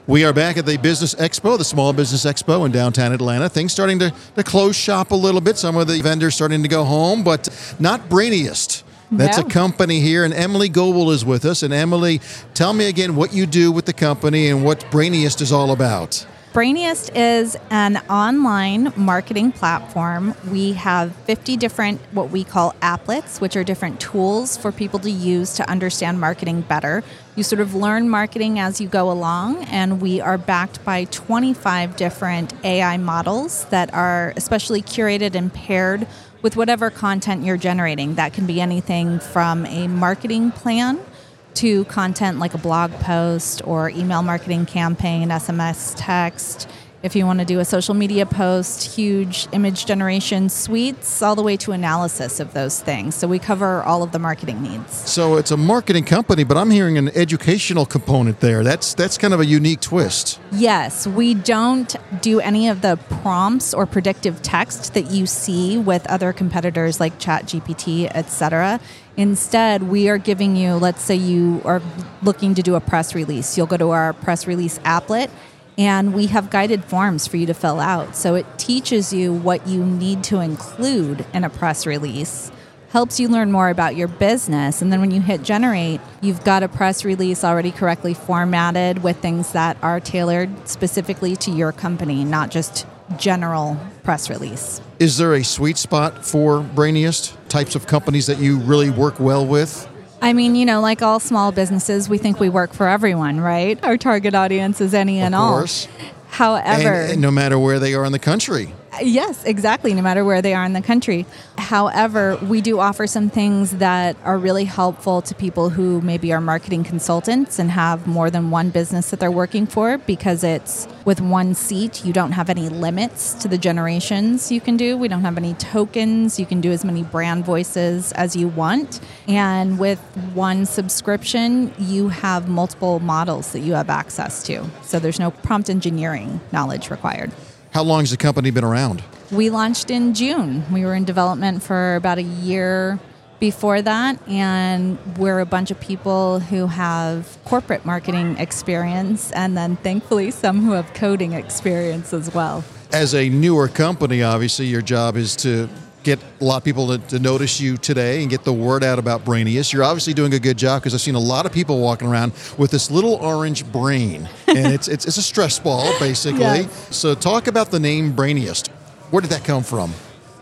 We are back at the Business Expo, the Small Business Expo in downtown Atlanta. Things starting to close shop a little bit. Some of the vendors starting to go home, but not Brainiest. That's a company here, and Emily Goebel is with us. And Emily, tell me again what you do with the company and what Brainiest is all about. Brainiest is an online marketing platform. We have 50 different what we call applets, which are different tools for people to use to understand marketing better. You sort of learn marketing as you go along, and we are backed by 25 different AI models that are especially curated and paired with whatever content you're generating. That can be anything from a marketing plan to content like a blog post or email marketing campaign, SMS text. If you want to do a social media post, huge image generation suites, all the way to analysis of those things. So we cover all of the marketing needs. So it's a marketing company, but I'm hearing an educational component there. That's kind of a unique twist. Yes, we don't do any of the prompts or predictive text that you see with other competitors like ChatGPT, etc. Instead, we are giving you, let's say you are looking to do a press release. You'll go to our press release applet, and we have guided forms for you to fill out. So it teaches you what you need to include in a press release, helps you learn more about your business, and then when you hit generate, you've got a press release already correctly formatted with things that are tailored specifically to your company, not just general press release. Is there a sweet spot for Brainiest, types of companies that you really work well with? I mean, like all small businesses, we think we work for everyone, right? Our target audience is any and all. Of course. However, and no matter where they are in the country. Yes, exactly, no matter where they are in the country. However, we do offer some things that are really helpful to people who maybe are marketing consultants and have more than one business that they're working for, because it's with one seat, you don't have any limits to the generations you can do. We don't have any tokens. You can do as many brand voices as you want. And with one subscription, you have multiple models that you have access to. So there's no prompt engineering knowledge required. How long has the company been around? We launched in June. We were in development for about a year before that, and we're a bunch of people who have corporate marketing experience, and then thankfully some who have coding experience as well. As a newer company, obviously, your job is to get a lot of people to notice you today and get the word out about Brainiest. You're obviously doing a good job, because I've seen a lot of people walking around with this little orange brain, and it's a stress ball, basically. Yes. So talk about the name Brainiest. Where did that come from?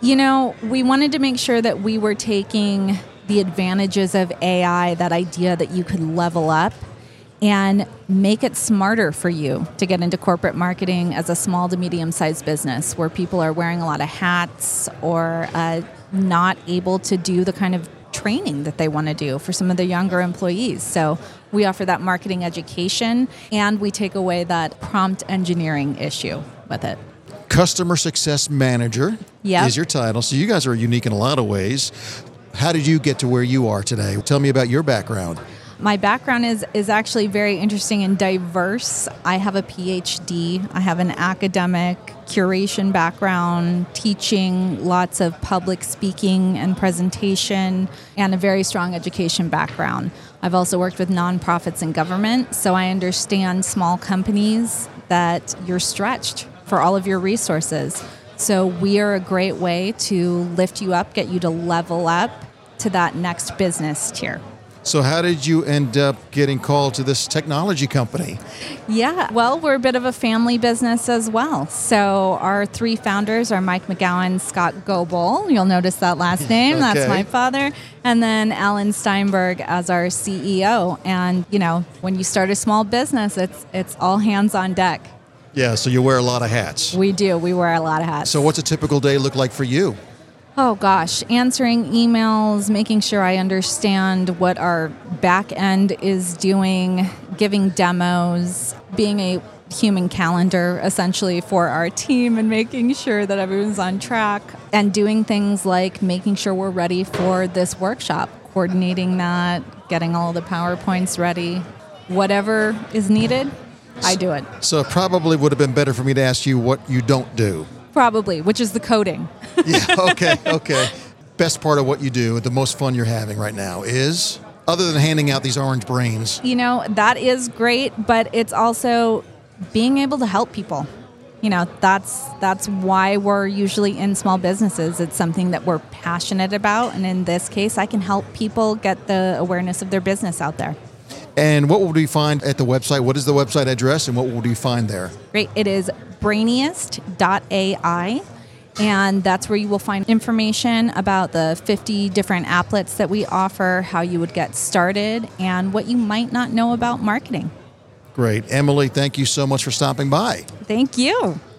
We wanted to make sure that we were taking the advantages of AI, that idea that you could level up and make it smarter for you to get into corporate marketing as a small to medium-sized business where people are wearing a lot of hats or not able to do the kind of training that they want to do for some of the younger employees. So we offer that marketing education, and we take away that prompt engineering issue with it. Customer Success Manager is your title. So you guys are unique in a lot of ways. How did you get to where you are today? Tell me about your background. My background is actually very interesting and diverse. I have a PhD. I have an academic curation background, teaching, lots of public speaking and presentation, and a very strong education background. I've also worked with nonprofits and government, so I understand small companies that you're stretched for all of your resources. So we are a great way to lift you up, get you to level up to that next business tier. So how did you end up getting called to this technology company? Yeah, well, we're a bit of a family business as well. So our three founders are Mike McGowan, Scott Goebel. You'll notice that last name. Okay. That's my father. And then Alan Steinberg as our CEO. And, when you start a small business, it's all hands on deck. Yeah, so you wear a lot of hats. We do. We wear a lot of hats. So what's a typical day look like for you? Oh gosh, answering emails, making sure I understand what our back end is doing, giving demos, being a human calendar essentially for our team and making sure that everyone's on track, and doing things like making sure we're ready for this workshop, coordinating that, getting all the PowerPoints ready, whatever is needed, I do it. So it probably would have been better for me to ask you what you don't do. Probably, which is the coding. Yeah, okay. Best part of what you do, the most fun you're having right now is, other than handing out these orange brains? That is great, but it's also being able to help people. That's why we're usually in small businesses. It's something that we're passionate about, and in this case, I can help people get the awareness of their business out there. And what would we find at the website? What is the website address, and what would we find there? Great. It is brainiest.ai, and that's where you will find information about the 50 different applets that we offer, how you would get started, and what you might not know about marketing. Great. Emily, thank you so much for stopping by. Thank you.